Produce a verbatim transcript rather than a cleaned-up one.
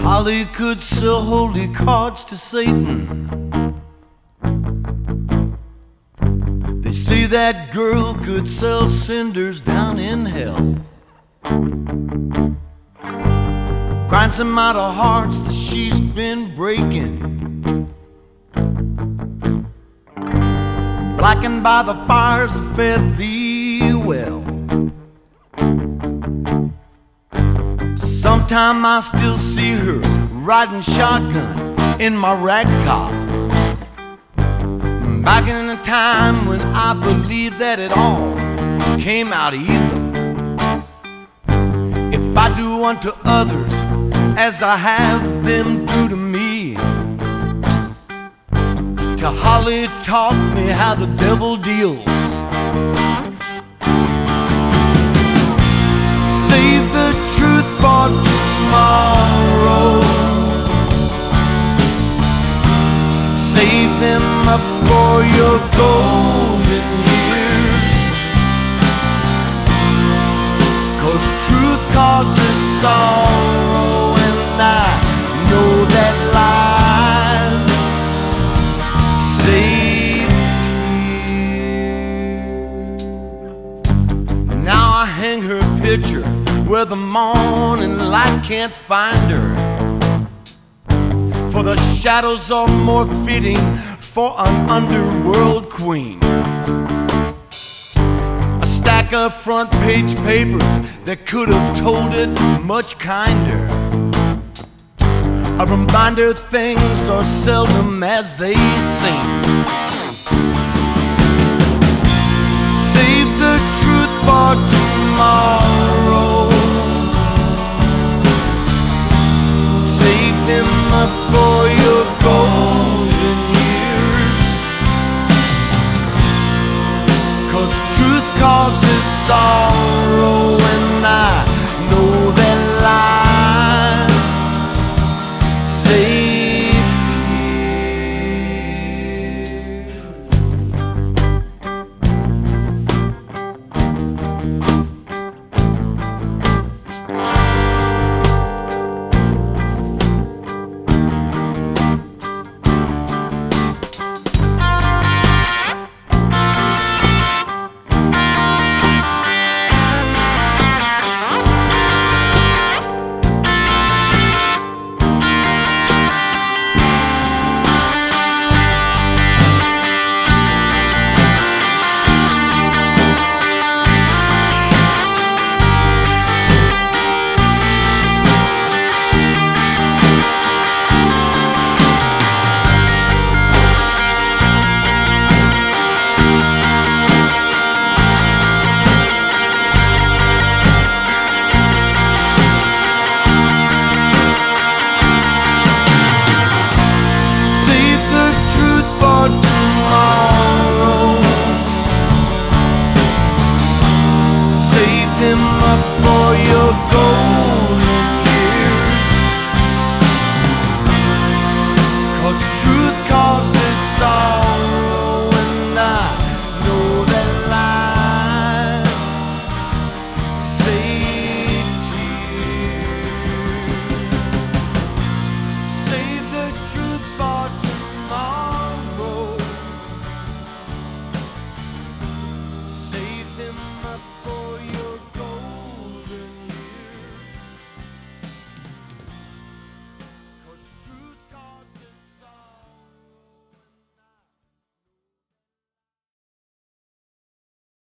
Holly could sell holy cards to Satan. They say that girl could sell cinders down in hell. Grind some out of hearts that she's been breaking, blackened by the fires that fed thee well. Sometime I still see her riding shotgun in my ragtop, back in a time when I believed that it all came out even. If I do unto others as I have them do to me, till Holly taught me how the devil deals. Save the truth for tomorrow, save them up for your golden years, 'cause truth causes sorrow, and I know that lies save you. Now I hang her picture where the morning light can't find her, for the shadows are more fitting for an underworld queen. A stack of front page papers that could have told it much kinder, a reminder things are seldom as they seem. Save the truth for tomorrow, save them up for your golden years, 'cause truth causes sorrow, and I know that lies save